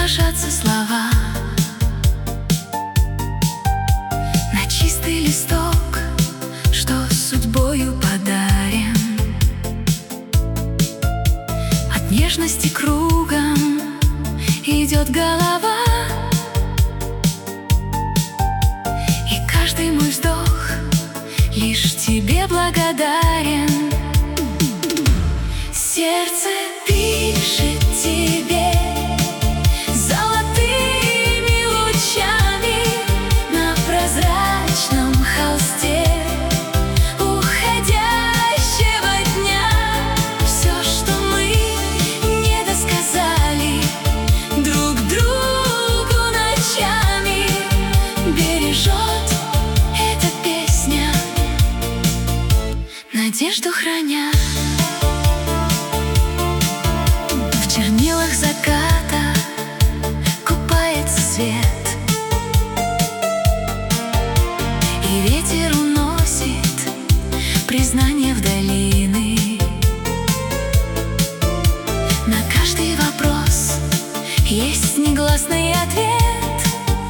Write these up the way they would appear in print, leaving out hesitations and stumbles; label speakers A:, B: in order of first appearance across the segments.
A: ложатся слова на чистый листок, что судьбою подарен. От нежности кругом идет голова, и каждый мой вздох лишь тебе благодарен. Сердце пишет тебе золотыми лучами на прозрачном холсте уходящего дня. Все, что мы не досказали друг другу ночами, бережет эта песня, надежду храня. В чернилах заката купается свет, и ветер уносит признание в долины. На каждый вопрос есть негласный ответ.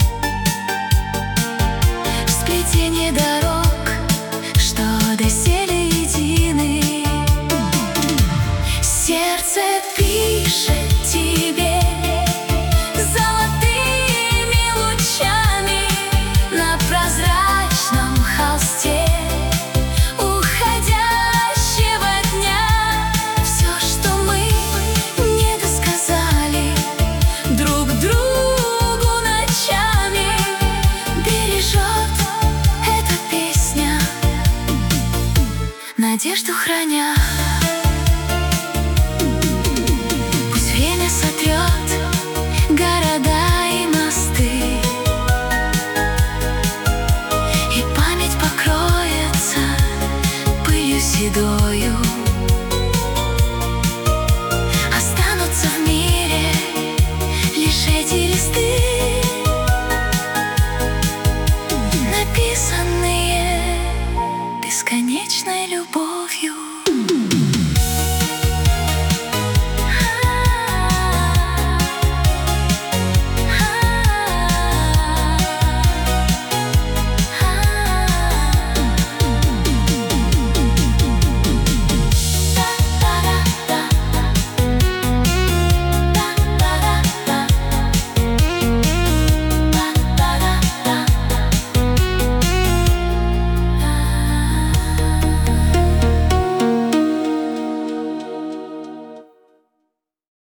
A: В сплетении дорог, что доселе едины, сердце пишет тебе золотыми лучами на прозрачном холсте уходящего дня. Все, что мы не досказали друг другу ночами, бережет эта песня, надежду храня.